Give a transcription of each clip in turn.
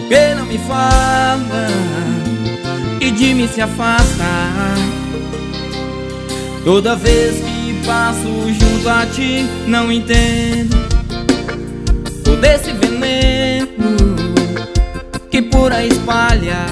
que não me fala e de mim se afasta? Toda vez que passo junto a ti, não entendo todo esse veneno que por aí espalha.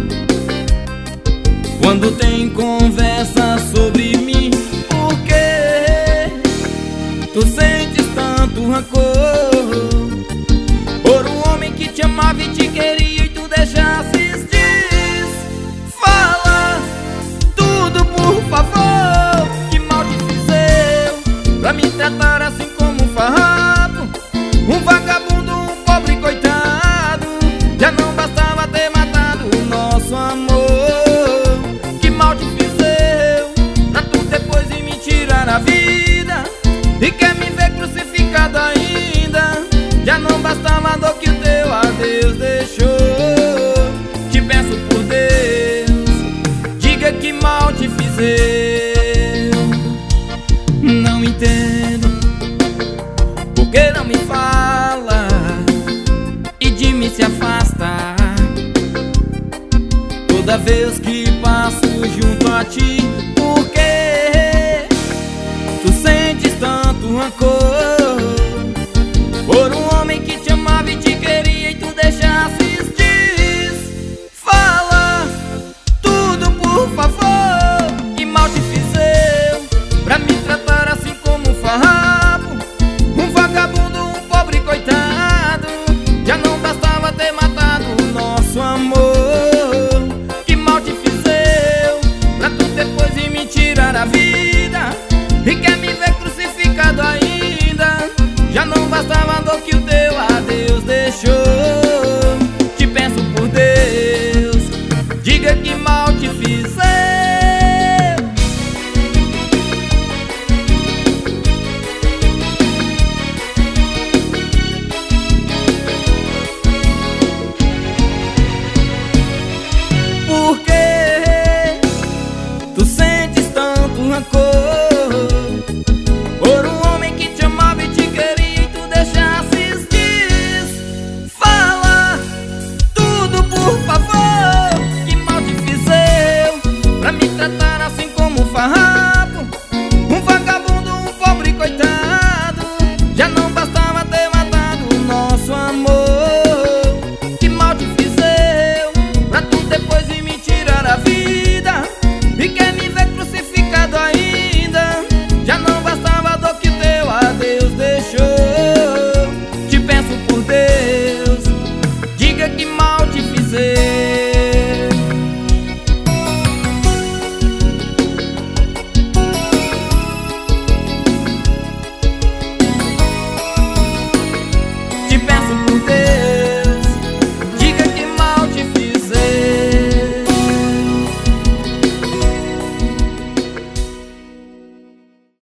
Quando tem conversa sobre mim, por que tu sentes tanto rancor por um homem que te amava e te queria e tu deixasses disso? Fala tudo, por favor. Que mal te fiz eu pra me tratar assim como um farrapo, um vagabundo, um pobre coitado? Já não bastava ter matado o nosso amor. Que mal te fiz eu pra tu depois de me tirar a vida e quer me ver crucificado ainda? Já não bastava a dor que o teu adeus deixou. Te peço por Deus, diga que mal te fiz eu. Não entendo por que não me fala e de mim se afasta. Toda vez que passo junto a ti, por que tu sentes tanto rancor